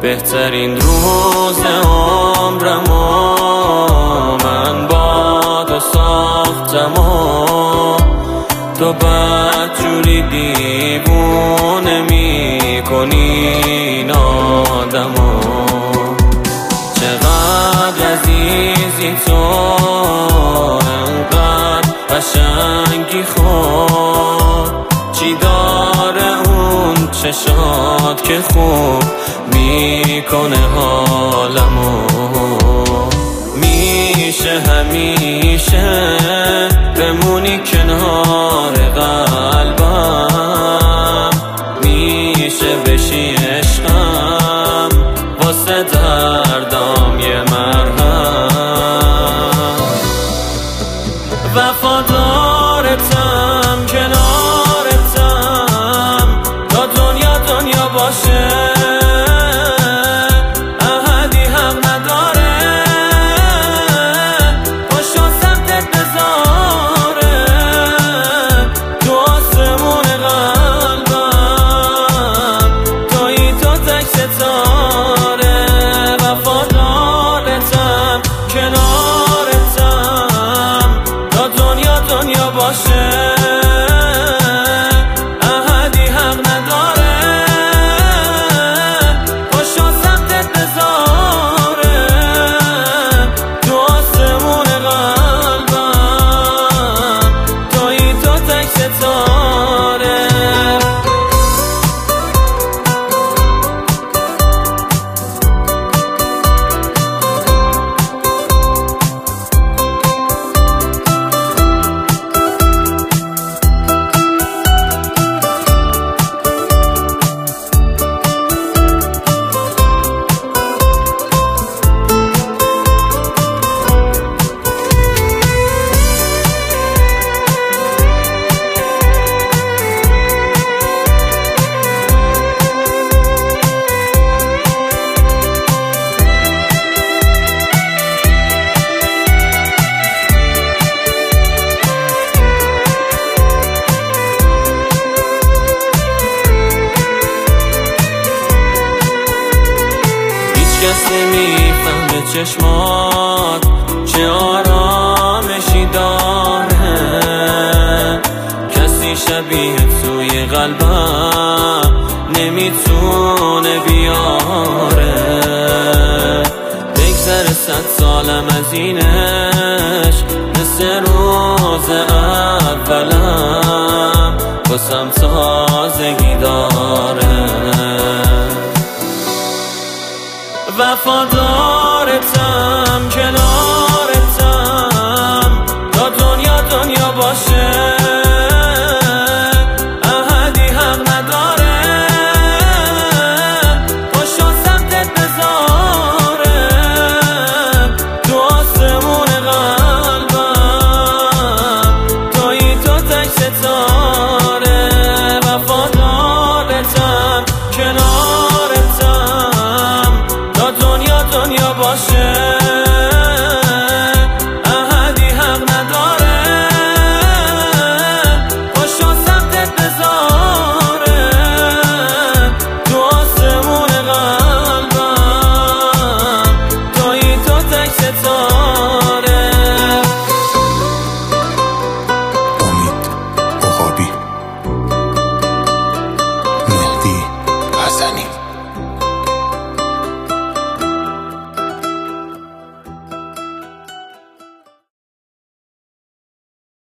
بهترین روز عمرمو من با تو ساختم و تو بدجوری دیوونه میکنی این آدمو. چقدر عزیزی تو، انقدر قشنگی خود، چی داره اون چشات که خوب میکنه حالمو. میشه همیشه بمونی کنار قلبم، میشه بشی عشقم واسه دردام یه مرهم. وفادارتم کنارتم تا دنیا باشه، دنیا باشه، احدی حق نداره پاشو سمتت بذاره تو آسمون قلبم، تویی تو تک ستاره. کس نمیفهمه چشمات چه آرامشی داره، کسی شبیه توی قلبم نمیتونه بیاره. بگذره 100 سالم از اینش، مثل روز اولم واسم تازگی داره. وفادار